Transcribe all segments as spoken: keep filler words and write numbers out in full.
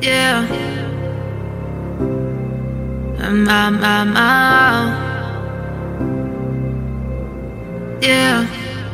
Yeah. Um, um, um, um. Yeah.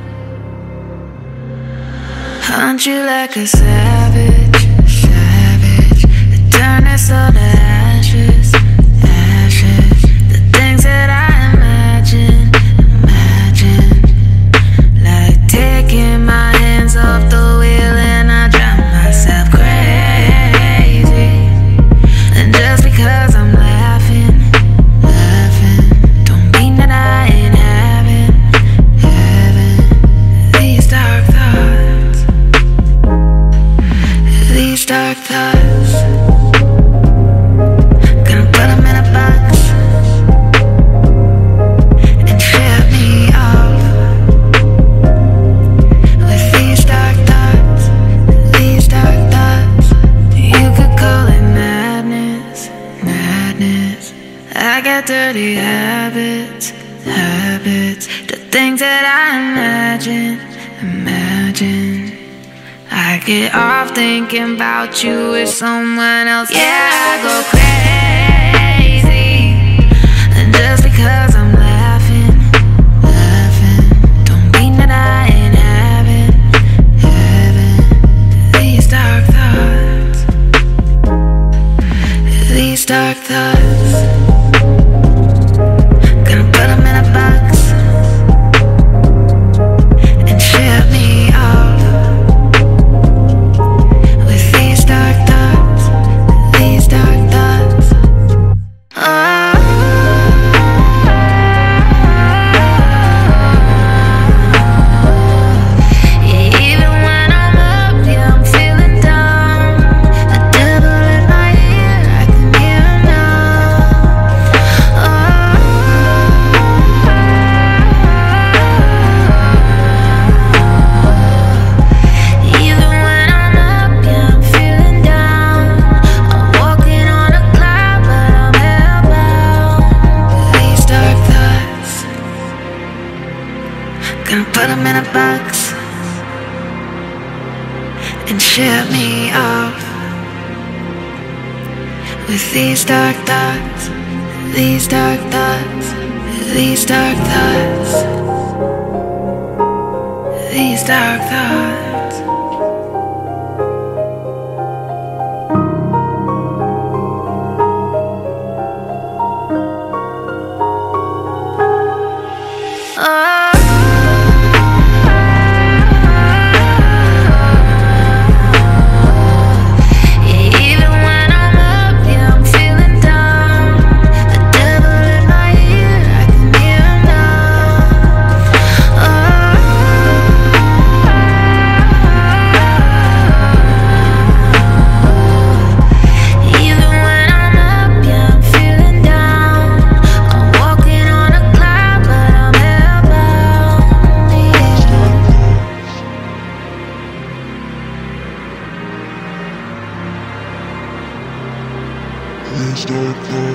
Hunt you like a savage, savage. Turn us all to ashes, ashes. The things that I imagine, imagine. Like taking my hands off the wheel and I drive myself crazy. And just because I'm laughing, laughing, don't mean that I ain't having, having these dark thoughts, these dark thoughts. Gonna put them in a box and ship me off with these dark thoughts, these dark thoughts. You could call it madness, madness. I got dirty habits, habits. The things that I imagine, imagine. I get off thinking about you with someone else. Yeah, I go crazy. And just because I'm laughing, laughing, don't mean that I ain't having, having these dark thoughts, these dark thoughts. Gonna put them in a box and ship me off with these dark thoughts, these dark thoughts. Oh, yeah, even when I'm up, yeah, I'm feeling down. The devil in my ear, I can hear him now. Oh, even when I'm up, yeah, I'm feeling down. I'm walking on a cloud, but I'm hellbound. These dark thoughts, gonna put them in a box and ship me off with these dark thoughts, these dark thoughts, these dark thoughts, these dark thoughts. Oh, yeah, even when I'm up, yeah, I'm feeling down. The devil in my ear, I can hear him now. Oh, even when I'm up, yeah, I'm feeling down. I'm walking on a cloud, but I'm hellbound. Yeah. These dark thoughts.